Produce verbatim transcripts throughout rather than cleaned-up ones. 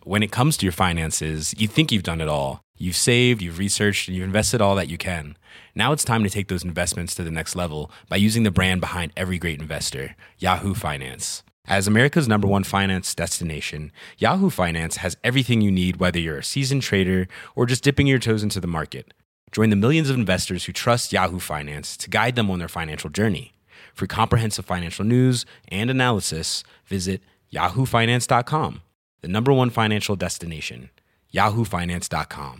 when it comes to your finances, you think you've done it all. You've saved, you've researched, and you've invested all that you can. Now it's time to take those investments to the next level by using the brand behind every great investor, Yahoo Finance. As America's number one finance destination, Yahoo Finance has everything you need, whether you're a seasoned trader or just dipping your toes into the market. Join the millions of investors who trust Yahoo Finance to guide them on their financial journey. For comprehensive financial news and analysis, visit yahoo finance dot com, the number one financial destination, yahoo finance dot com.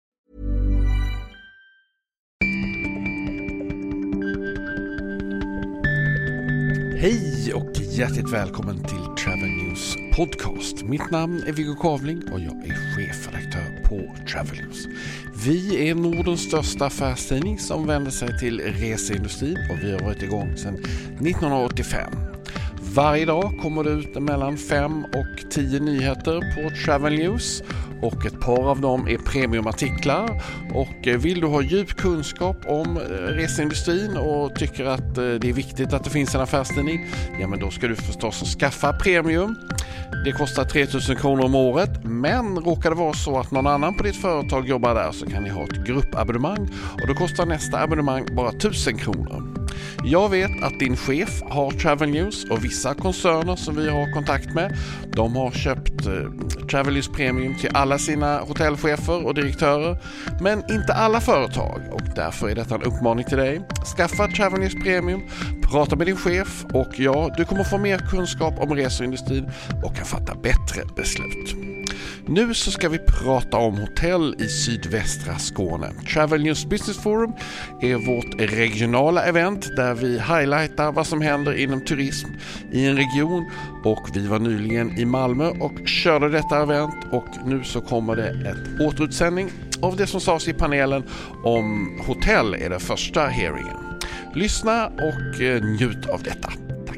Hej och hjärtligt välkommen till Travel News Podcast. Mitt namn är Viggo Kavling och jag är chefredaktör på Travel News. Vi är Nordens största affärstidning som vänder sig till reseindustrin och vi har varit igång sedan nittonhundraåttiofem. Varje dag kommer det ut mellan fem och tio nyheter på Travel News och ett par av dem är premiumartiklar. Och vill du ha djup kunskap om reseindustrin och tycker att det är viktigt att det finns en affärstidning, ja men då ska du förstås skaffa premium. Det kostar tre tusen kronor om året, men råkar det vara så att någon annan på ditt företag jobbar där så kan ni ha ett gruppabonnemang och då kostar nästa abonnemang bara tusen kronor. Jag vet att din chef har Travel News och vissa koncerner som vi har kontakt med, de har köpt eh, Travel News Premium till alla sina hotellchefer och direktörer, men inte alla företag, och därför är detta en uppmaning till dig. Skaffa Travel News Premium, prata med din chef och ja, du kommer få mer kunskap om reseindustrin och kan fatta bättre beslut. Nu så ska vi prata om hotell i sydvästra Skåne. Travel News Business Forum är vårt regionala event där vi highlightar vad som händer inom turism i en region, och vi var nyligen i Malmö och körde detta event, och nu så kommer det ett återutsändning av det som sades i panelen om hotell är den första hearingen. Lyssna och njut av detta.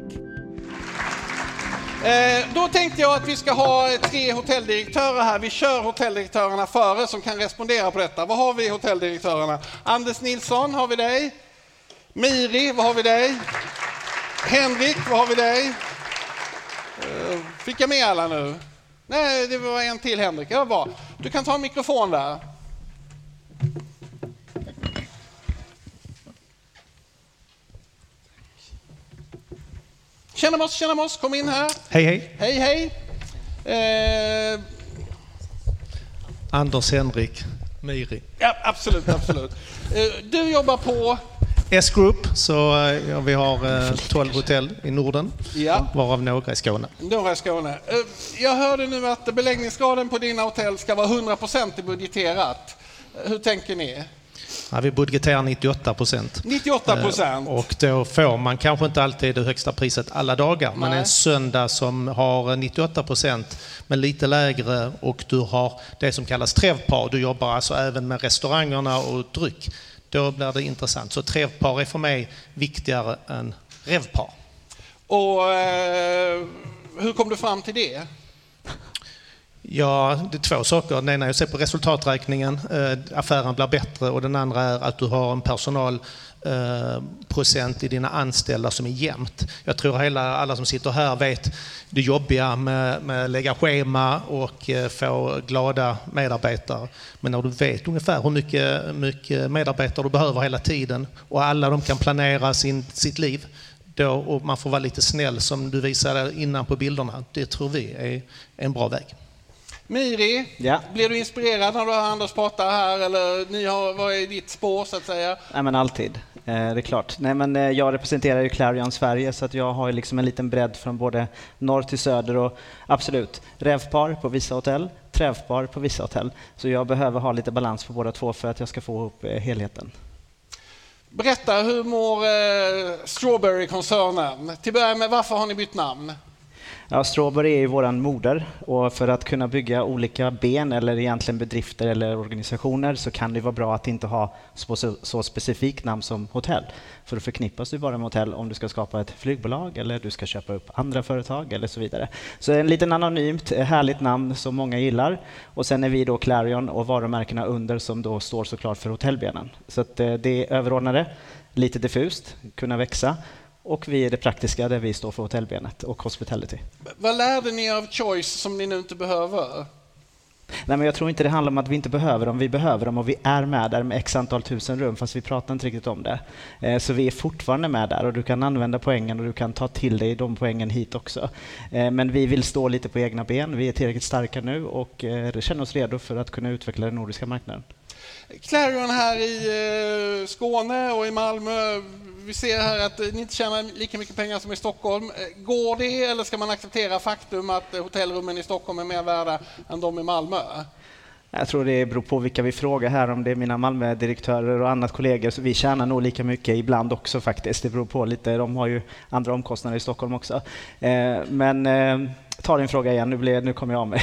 Eh, då tänkte jag att vi ska ha tre hotelldirektörer här. Vi kör hotelldirektörerna före som kan respondera på detta. Vad har vi hotelldirektörerna? Anders Nilsson, har vi dig? Miri, vad har vi dig? Henrik, vad har vi dig? Eh, fick jag med alla nu? Nej, det var en till, Henrik. Ja, bra. Du kan ta en mikrofon där. Tjena oss, tjena oss, kom in här. Hej, hej. Hej, hej. Eh... Anders, Henrik, Miri. Ja, absolut, absolut. Eh, du jobbar på... S-Group, så ja, vi har eh, tolv hotell i Norden, ja. Varav några i Skåne. Några i Skåne. Eh, jag hörde nu att beläggningsgraden på dina hotell ska vara hundra procent budgeterat. Hur tänker ni? Ja, vi budgeterar nittioåtta procent. nittioåtta procent. Eh, och då får man kanske inte alltid det högsta priset alla dagar. Nej. Men en söndag som har nittioåtta procent men lite lägre, och du har det som kallas trevpar. Du jobbar alltså även med restaurangerna och dryck. Då blir det intressant. Så trevpar är för mig viktigare än revpar. Och eh, hur kom du fram till det? Ja, det är två saker. Den ena är att se på resultaträkningen. Eh, affären blir bättre, och den andra är att du har en personalprocent eh, i dina anställda som är jämnt. Jag tror hela, alla som sitter här vet det jobbiga med, med att lägga schema och eh, få glada medarbetare. Men när du vet ungefär hur mycket, mycket medarbetare du behöver hela tiden och alla de kan planera sin, sitt liv, då, och man får vara lite snäll som du visade innan på bilderna, det tror vi är en bra väg. Miri, ja. Blir du inspirerad när du har Anders prata här, eller ni har, vad är ditt spår så att säga? Nej, men alltid, eh, det är klart. Nej, men eh, jag representerar ju Clarion Sverige, så att jag har ju liksom en liten bredd från både norr till söder, och absolut, revpar på vissa hotell, trävpar på vissa hotell. Så jag behöver ha lite balans på båda två för att jag ska få ihop eh, helheten. Berätta, hur mår eh, Strawberry-koncernen? Till börja med, varför har ni bytt namn? Ja, Strawberry är ju våran moder, och för att kunna bygga olika ben eller egentligen bedrifter eller organisationer så kan det vara bra att inte ha så, så specifikt namn som hotell. För då förknippas du bara med hotell om du ska skapa ett flygbolag eller du ska köpa upp andra företag eller så vidare. Så en liten anonymt, härligt namn som många gillar. Och sen är vi då Clarion och varumärkena under som då står såklart för hotellbenen. Så att det är överordnade, lite diffust, kunna växa. Och vi är det praktiska där vi står för hotellbenet och hospitality. Vad lärde ni av Choice som ni nu inte behöver? Nej, men jag tror inte det handlar om att vi inte behöver dem. Vi behöver dem och vi är med där med x antal tusen rum, fast vi pratar inte riktigt om det. Eh, så vi är fortfarande med där och du kan använda poängen och du kan ta till dig de poängen hit också. Eh, men vi vill stå lite på egna ben. Vi är tillräckligt starka nu och eh, känner oss redo för att kunna utveckla den nordiska marknaden. Clarion här i Skåne och i Malmö, vi ser här att ni inte tjänar lika mycket pengar som i Stockholm. Går det, eller ska man acceptera faktum att hotellrummen i Stockholm är mer värda än de i Malmö? Jag tror det beror på vilka vi frågar här, om det är mina Malmö-direktörer och annat kollegor, så vi tjänar nog lika mycket ibland också faktiskt. Det beror på lite, de har ju andra omkostnader i Stockholm också. Men ta din fråga igen, nu, blir, nu kommer jag av mig.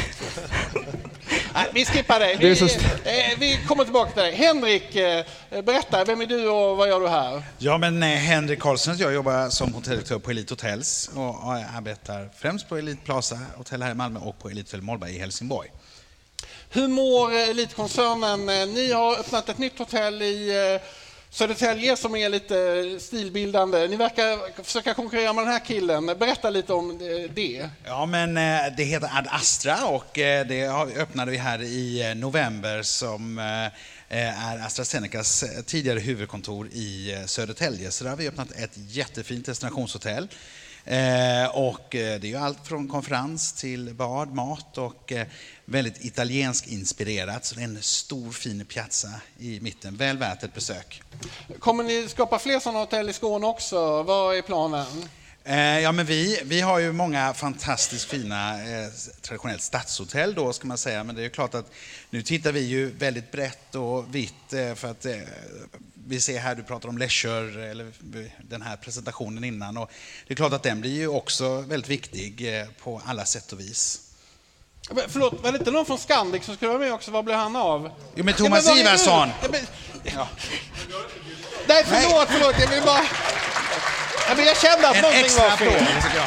Nej, vi skippar dig. Vi, eh, vi kommer tillbaka till dig. Henrik, eh, berätta, vem är du och vad gör du här? Ja, men eh, Henrik Karlsson, jag jobbar som hotelldirektör på Elite Hotels och, och arbetar främst på Elite Plaza Hotel här i Malmö och på Elite Hotel Mollberg i Helsingborg. Hur mår Elite-koncernen? Ni har öppnat ett nytt hotell i eh, Södertälje som är lite stilbildande. Ni verkar försöka konkurrera med den här killen. Berätta lite om det. Ja, men det heter Ad Astra och det öppnade vi här i november som är AstraZenecas tidigare huvudkontor i Södertälje. Så där har vi öppnat ett jättefint destinationshotell. Eh, och det är ju allt från konferens till bad, mat och eh, väldigt italiensk inspirerat. Så det är en stor fin piazza i mitten, väl värt ett besök. Kommer ni skapa fler sådana hotell i Skåne också? Vad är planen? Eh, ja, men vi, vi har ju många fantastiskt fina eh, traditionellt stadshotell då, ska man säga. Men det är ju klart att nu tittar vi ju väldigt brett och vitt eh, för att eh, vi ser här, du pratar om leisure, eller den här presentationen innan. Och det är klart att den blir ju också väldigt viktig eh, på alla sätt och vis. Men, förlåt, var det inte någon från Scandic som skulle vara med också? Vad blev han av? Jo, men Thomas ja, men Ivarsson. Ja, men... ja. Nej, förlåt, förlåt, jag vill bara... Ja, men jag kände att en någonting var fel.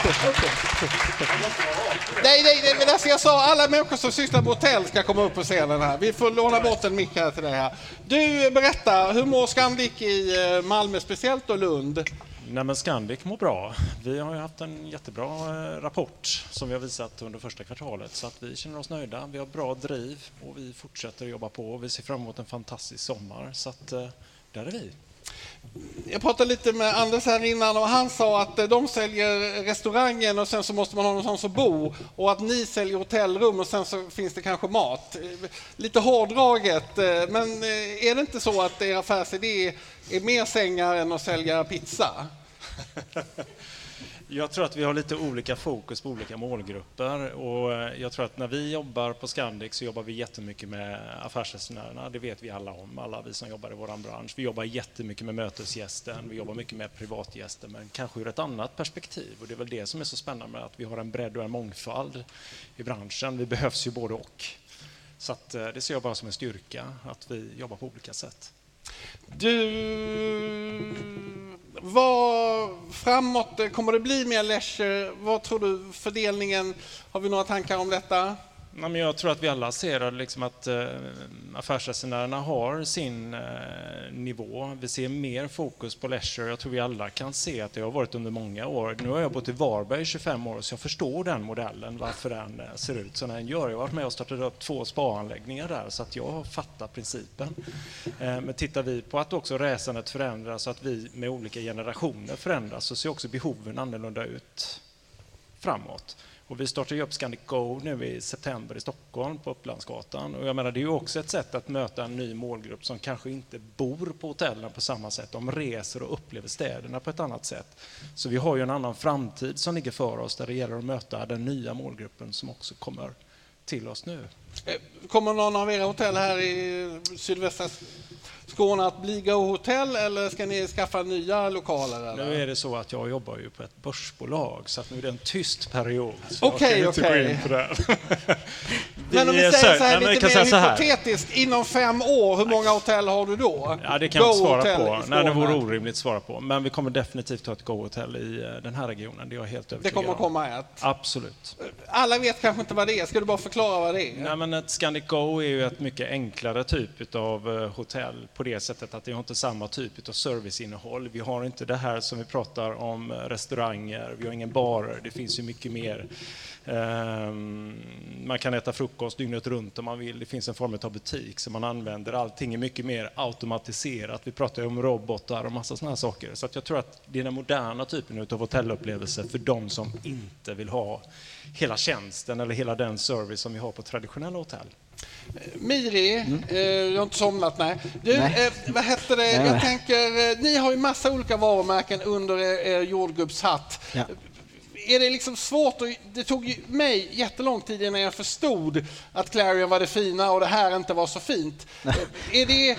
nej, nej, nej, men alltså jag sa alla människor som sysslar med hotell ska komma upp på scenen här. Vi får låna bort en mick här till dig här. Du, berätta, hur mår Scandic i Malmö speciellt och Lund? Nej, men Scandic mår bra. Vi har ju haft en jättebra rapport som vi har visat under första kvartalet, så att vi känner oss nöjda. Vi har bra driv och vi fortsätter jobba på. Vi ser fram emot en fantastisk sommar, så att där är vi. Jag pratade lite med Anders här innan och han sa att de säljer restaurangen och sen så måste man ha någonstans att bo, och att ni säljer hotellrum och sen så finns det kanske mat. Lite hårdraget, men är det inte så att er affärsidé är mer sängar än att sälja pizza? Jag tror att vi har lite olika fokus på olika målgrupper, och jag tror att när vi jobbar på Scandic så jobbar vi jättemycket med affärsresenärerna. Det vet vi alla om, alla vi som jobbar i vår bransch. Vi jobbar jättemycket med mötesgästen, vi jobbar mycket med privatgäster, men kanske ur ett annat perspektiv. Och det är väl det som är så spännande med att vi har en bredd och en mångfald i branschen. Vi behövs ju både och. Så att det ser jag bara som en styrka att vi jobbar på olika sätt. Du, vad framåt, kommer det bli mer leisure? Vad tror du fördelningen? Har vi några tankar om detta? Ja, men jag tror att vi alla ser liksom att eh, affärsresenärerna har sin eh, nivå. Vi ser mer fokus på leisure. Jag tror vi alla kan se att det har varit under många år. Nu har jag bott i Varberg i tjugofem år, så jag förstår den modellen, varför den eh, ser ut som den gör. Jag har varit med och startat upp två spaanläggningar där, så att jag fattar principen. Eh, men tittar vi på att också resandet förändras, så att vi med olika generationer förändras, så ser också behoven annorlunda ut framåt. Och vi startar ju upp Scandic Go nu i september i Stockholm på Upplandsgatan. Och jag menar, det är ju också ett sätt att möta en ny målgrupp som kanske inte bor på hotellen på samma sätt. De reser och upplever städerna på ett annat sätt. Så vi har ju en annan framtid som ligger för oss, där det gäller att möta den nya målgruppen som också kommer till oss nu. Kommer någon av era hotell här i sydvästra Skåne att bli Go-hotell, eller ska ni skaffa nya lokaler? Eller? Nu är det så att jag jobbar ju på ett börsbolag, så att nu är det en tyst period. Okej, okej. Men om vi är säger så, så här, nej, lite mer så hypotetiskt, inom fem år, hur många hotell har du då? Ja, det kan jag inte svara på. Nej, det vore Skåne. orimligt att svara på. Men vi kommer definitivt ha ett Go-hotell i den här regionen. Det är jag helt övertygad Det kommer om. komma ett? Absolut. Alla vet kanske inte vad det är. Ska du bara förklara vad det är? Nej, men ett Scandic Go är ju ett mycket enklare typ av hotell på det sättet att det har inte samma typ av serviceinnehåll. Vi har inte det här som vi pratar om restauranger, vi har ingen barer, det finns ju mycket mer. Man kan äta frukost dygnet runt om man vill. Det finns en form av butik som man använder. Allting är mycket mer automatiserat. Vi pratar ju om robotar och massa sådana här saker. Så att jag tror att det är den moderna typen av hotellupplevelser för de som inte vill ha hela tjänsten eller hela den service som vi har på traditionella hotell. Miri, mm. eh, jag har inte somnat, nej. Du, nej. Eh, vad heter det? Nej. Jag tänker, eh, ni har ju massa olika varumärken under er, er jordgubbshatt. Ja. Är det liksom svårt, och det tog ju mig jättelång tid innan jag förstod att Clarion var det fina och det här inte var så fint. Är det...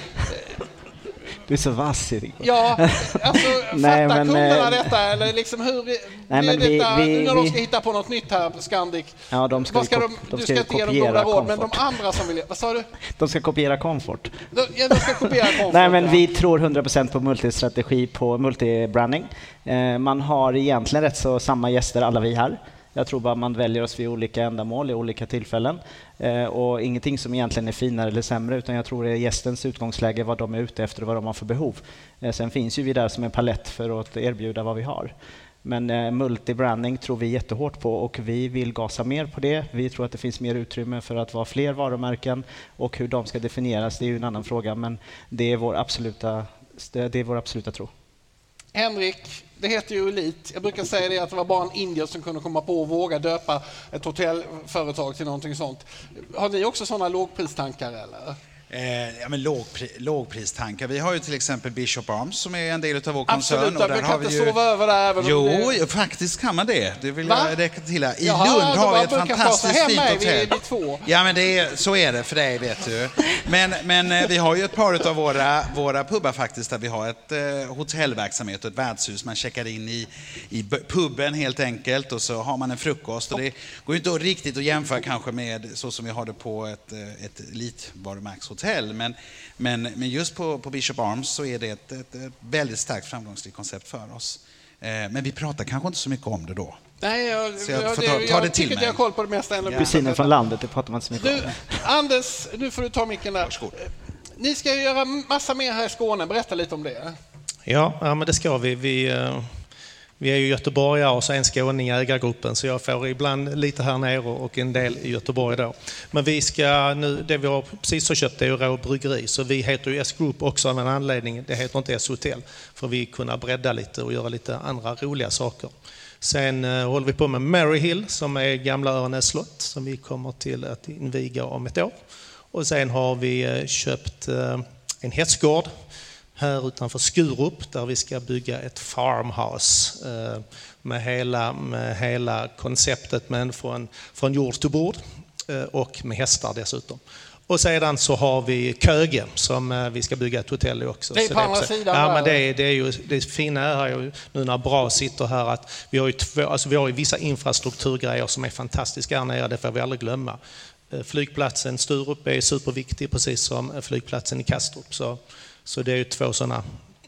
Du är så vass, Erik. Ja, alltså nej, fattar men, kunderna äh, detta eller liksom hur nej, men vi, detta, vi, nu när vi, de ska hitta på något nytt här, Scandic. Ja, de ska, ska de, de, de du ska ska inte ge dem goda råd, men de andra som vill, vad sa du? De ska kopiera Comfort. De, ja, de ska kopiera Comfort. Nej, men ja. vi tror hundra procent på multistrategi, på multibranding. Eh, man har egentligen rätt så samma gäster alla vi här. Jag tror bara man väljer oss vid olika ändamål i olika tillfällen. Eh, och ingenting som egentligen är finare eller sämre, utan jag tror det är gästens utgångsläge, vad de är ute efter och vad de har för behov. Eh, sen finns ju vi där som en palett för att erbjuda vad vi har. Men eh, multibranding tror vi jättehårt på och vi vill gasa mer på det. Vi tror att det finns mer utrymme för att vara fler varumärken, och hur de ska definieras, det är ju en annan fråga, men det är vår absoluta, det är vår absoluta tro. Henrik, det heter ju Elit. Jag brukar säga det att det var bara en indier som kunde komma på och våga döpa ett hotellföretag till någonting sånt. Har ni också sådana lågpristankar eller? Eh, ja, men lågpri, lågpristankar. Vi har ju till exempel Bishop Arms som är en del av vår koncern. Absolut, och där vi kan har vi inte ju... sova över där. Även jo, om det... faktiskt kan man det. Det vill Va? jag räcka till. I Jaha, Lund har vi ett fantastiskt fint hotell. hotell. Vi, vi två. Ja, men det är, så är det för dig, vet du. Men, men vi har ju ett par av våra, våra pubbar faktiskt, där vi har ett eh, hotellverksamhet och ett värdshus. Man checkar in i, i puben helt enkelt, och så har man en frukost. Och det går ju inte riktigt att jämföra kanske med så som vi har det på ett, ett elitvarumärkshotell. Men Men, men just på, på Bishop Arms så är det ett, ett, ett väldigt starkt framgångsrikt koncept för oss. Eh, men vi pratar kanske inte så mycket om det då. Nej, jag, så jag jag, får ta, ta jag det till mig. Jag har koll på det mesta. Ja. Kusinen från landet, det pratar man inte så mycket du, om. Anders, nu får du ta micken där. Varsågod. Ni ska ju göra massa mer här i Skåne. Berätta lite om det. Ja, ja men det ska vi. Vi... Uh... Vi är ju göteborgare och så en skåning i ägargruppen, så jag får ibland lite här nere och en del i Göteborg då. Men vi ska nu, det vi har precis så köpt är ju Rå Bryggeri, så vi heter ju S-Group också av en anledning. Det heter inte S-Hotell, för vi kunna bredda lite och göra lite andra roliga saker. Sen uh, håller vi på med Mary Hill som är gamla Örnäs slott som vi kommer till att inviga om ett år. Och sen har vi uh, köpt uh, en hästgård här utanför Skurup, där vi ska bygga ett farmhouse eh, med, hela, med hela konceptet, men från, från jord till bord eh, och med hästar dessutom. Och sedan så har vi Köge som eh, vi ska bygga ett hotell i också. Det är så på det andra också, sidan. Ja, men det är, det är ju det fina här är ju, nu när Bra sitter här, att vi har ju, två, alltså vi har ju vissa infrastrukturgrejer som är fantastiska här nere, det får vi aldrig glömma. Eh, flygplatsen Sturup är superviktig, precis som flygplatsen i Kastrup. Så Så det är ju två sådana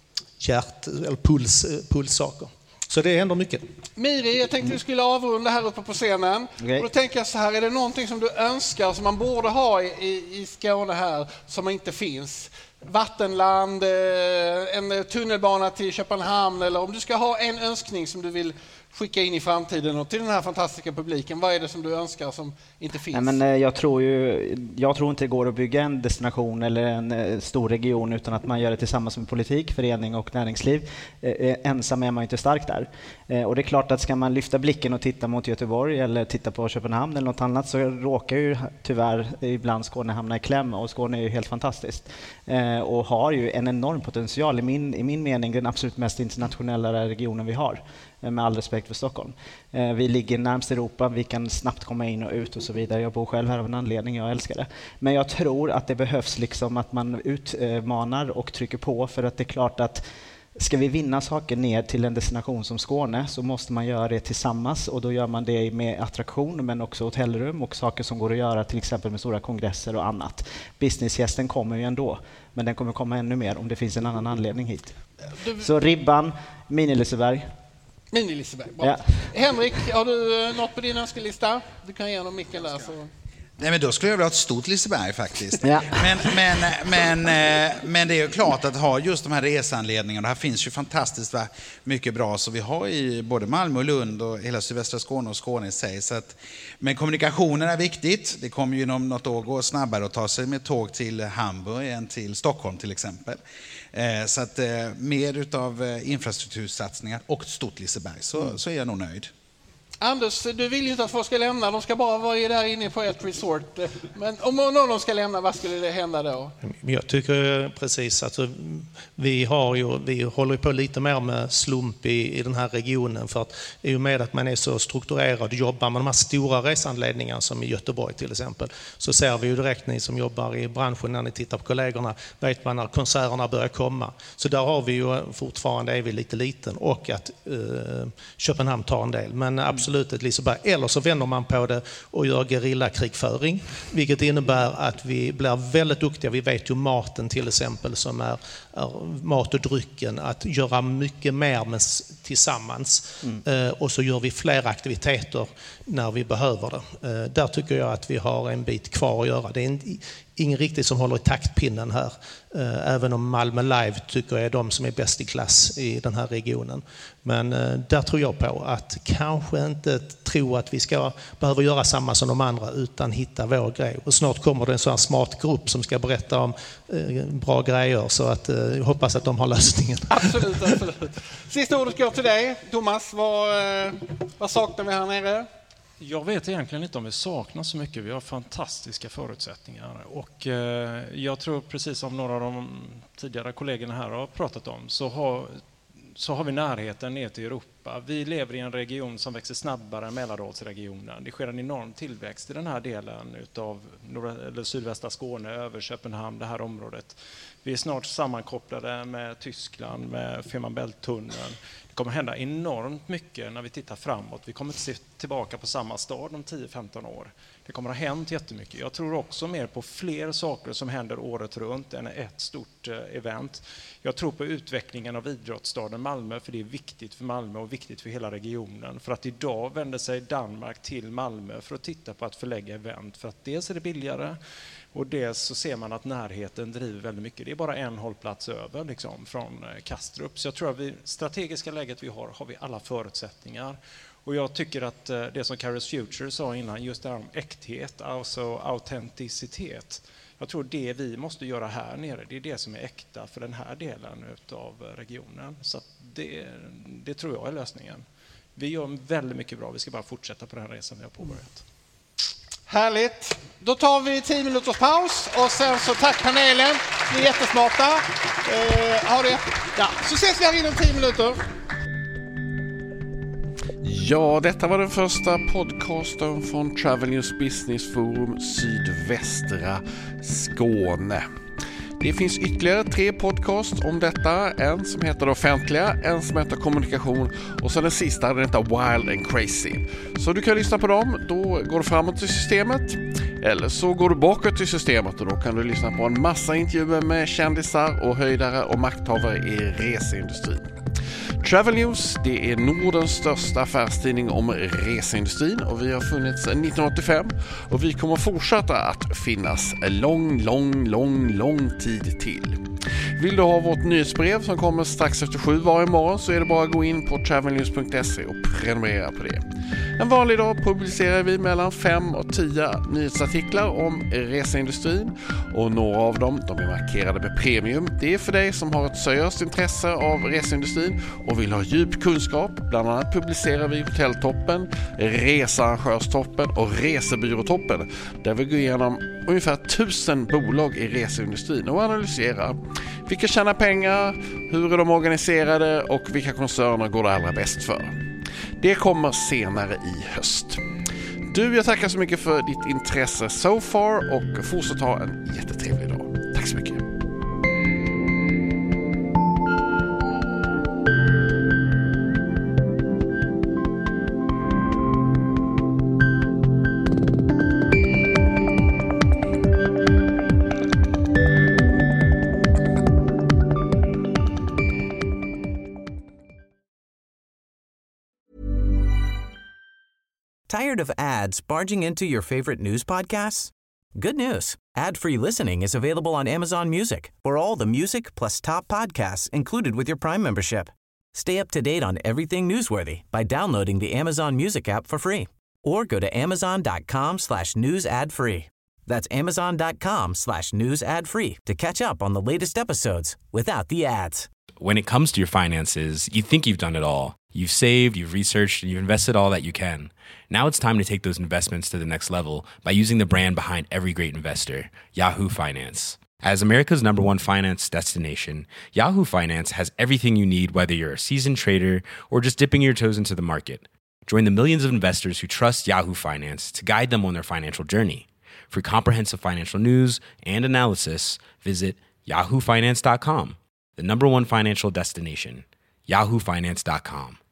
hjärt- eller puls, pulssaker. Så det händer mycket. Miri, jag tänkte att vi skulle avrunda här uppe på scenen. Okay. Och då tänker jag så här, är det någonting som du önskar som man borde ha i, i Skåne här som inte finns? Vattenland, en tunnelbana till Köpenhamn, eller om du ska ha en önskning som du vill skicka in i framtiden och till den här fantastiska publiken, vad är det som du önskar som inte finns? Nej, men jag tror ju, jag tror inte det går att bygga en destination eller en stor region utan att man gör det tillsammans med politik, förening och näringsliv. Eh, ensam är man inte stark där. Eh, och det är klart att ska man lyfta blicken och titta mot Göteborg eller titta på Köpenhamn eller något annat, så råkar ju tyvärr ibland Skåne hamna i kläm, och Skåne är ju helt fantastiskt. Eh, och har ju en enorm potential, i min, i min mening den absolut mest internationella regionen vi har, med all respekt för Stockholm. Eh, vi ligger närmast Europa, vi kan snabbt komma in och ut och så vidare. Jag bor själv här av en anledning, jag älskar det. Men jag tror att det behövs liksom att man utmanar och trycker på, för att det är klart att ska vi vinna saker ner till en destination som Skåne, så måste man göra det tillsammans, och då gör man det med attraktion men också hotellrum och saker som går att göra till exempel med stora kongresser och annat. Businessgästen kommer ju ändå, men den kommer komma ännu mer om det finns en annan anledning hit. Du... Så Ribban, Mini-Liseberg. Mini-Liseberg, bra. Ja. Henrik, har du något på din önskelista? Du kan ge honom micken där. Så. Nej, men då skulle jag vilja ha ett stort Liseberg faktiskt. Ja. Men, men, men, men det är ju klart att ha just de här resanledningarna. Här finns ju fantastiskt mycket bra så vi har i både Malmö och Lund och hela sydvästra Skåne och Skåne i sig. Så att, men kommunikationen är viktigt. Det kommer ju inom något år gå snabbare att ta sig med tåg till Hamburg än till Stockholm till exempel. Så att mer utav infrastruktursatsningar och ett stort Liseberg så, mm. så är jag nog nöjd. Anders, du vill ju inte att folk ska lämna. De ska bara vara där inne på ett resort. Men om någon av dem ska lämna, vad skulle det hända då? Jag tycker precis att alltså, vi, har ju, vi håller på lite mer med slump i, i den här regionen. För att i och med att man är så strukturerad och jobbar med de här stora resanledningarna som i Göteborg till exempel, så ser vi ju direkt, ni som jobbar i branschen, när ni tittar på kollegorna, vet man när konserterna börjar komma. Så där har vi ju fortfarande, är vi lite liten, och att eh, Köpenhamn tar en del. Men absolut ett Liseberg. Eller så vänder man på det och gör gerillakrigföring, vilket innebär att vi blir väldigt duktiga. Vi vet ju maten till exempel, som är, är mat och drycken, att göra mycket mer med, tillsammans. Mm. Eh, och så gör vi fler aktiviteter när vi behöver det. Eh, där tycker jag att vi har en bit kvar att göra. Det är en, ingen riktigt som håller i taktpinnen här. Eh, även om Malmö Live tycker jag är de som är bäst i klass i den här regionen. Men eh, där tror jag på att kanske inte tro att vi ska behöva göra samma som de andra, utan hitta vår grej. Och snart kommer det en sån här smart grupp som ska berätta om eh, bra grejer, så att eh, jag hoppas att de har lösningen. Absolut, absolut. Sista ordet går till dig. Thomas, vad, eh, vad saknar vi här nere? Jag vet egentligen inte om vi saknar så mycket. Vi har fantastiska förutsättningar. Och eh, jag tror, precis som några av de tidigare kollegorna här har pratat om, så har, så har vi närheten ner till Europa. Vi lever i en region som växer snabbare än Mälardalsregionen. Det sker en enorm tillväxt i den här delen av norra, eller sydvästra Skåne, över Köpenhamn, det här området. Vi är snart sammankopplade med Tyskland, med Fehmarn Bält-tunneln. Det kommer hända enormt mycket när vi tittar framåt. Vi kommer inte se tillbaka på samma stad om tio femton år. Det kommer ha hänt jättemycket. Jag tror också mer på fler saker som händer året runt än ett stort event. Jag tror på utvecklingen av idrottsstaden Malmö, för det är viktigt för Malmö och viktigt för hela regionen. För att idag vänder sig Danmark till Malmö för att titta på att förlägga event. För att dels är det billigare, och dels så ser man att närheten driver väldigt mycket. Det är bara en hållplats över liksom, från Kastrup. Så jag tror att vi strategiska läget vi har, har vi alla förutsättningar. Och jag tycker att det som Kairos Future sa innan, just det här om äkthet, alltså autenticitet. Jag tror det vi måste göra här nere, det är det som är äkta för den här delen av regionen. Så det, det tror jag är lösningen. Vi gör väldigt mycket bra, vi ska bara fortsätta på den här resan vi har påbörjat. Härligt. Då tar vi tio minuters paus och sen så tack panelen. Ni är jättesmarta. Eh, har det. Ja, så ses vi här inom tio minuter. Ja, detta var den första podcasten från Travel News Business Forum Sydvästra Skåne. Det finns ytterligare tre podcast om detta. En som heter Det offentliga, en som heter Kommunikation och så den sista, den heter Wild and Crazy. Så du kan lyssna på dem, då går du framåt i systemet. Eller så går du bakåt i systemet och då kan du lyssna på en massa intervjuer med kändisar och höjdare och makthavare i reseindustrin. Travel News, det är Nordens största affärstidning om reseindustrin och vi har funnits sedan nittonhundraåttiofem och vi kommer fortsätta att finnas en lång, lång, lång, lång tid till. Vill du ha vårt nyhetsbrev som kommer strax efter sju varje morgon så är det bara att gå in på travel news punkt se och prenumerera på det. En vanlig dag publicerar vi mellan fem och tio nyhetsartiklar om reseindustrin och några av dem de är markerade med premium. Det är för dig som har ett seriöst intresse av reseindustrin och vill ha djup kunskap. Bland annat publicerar vi Hotelltoppen, Researrangörstoppen och Resebyråtoppen där vi går igenom ungefär tusen bolag i reseindustrin och analyserar vilka tjänar pengar, hur är de organiserade och vilka koncerner går det allra bäst för. Det kommer senare i höst. Du, jag tackar så mycket för ditt intresse so far och fortsätt ha en jättetrevlig dag. Tack så mycket. Tired Tired of ads barging into your favorite news podcasts? Good news. Ad-free listening is available on Amazon Music for all the music plus top podcasts included with your Prime membership. Stay up to date on everything newsworthy by downloading the Amazon Music app for free or go to amazon.com slash news ad free. That's amazon.com slash news ad free to catch up on the latest episodes without the ads. When it comes to your finances, you think you've done it all. You've saved, you've researched, and you've invested all that you can. Now it's time to take those investments to the next level by using the brand behind every great investor, Yahoo Finance. As America's number one finance destination, Yahoo Finance has everything you need, whether you're a seasoned trader or just dipping your toes into the market. Join the millions of investors who trust Yahoo Finance to guide them on their financial journey. For comprehensive financial news and analysis, visit yahoo finance dot com, the number one financial destination, yahoo finance dot com.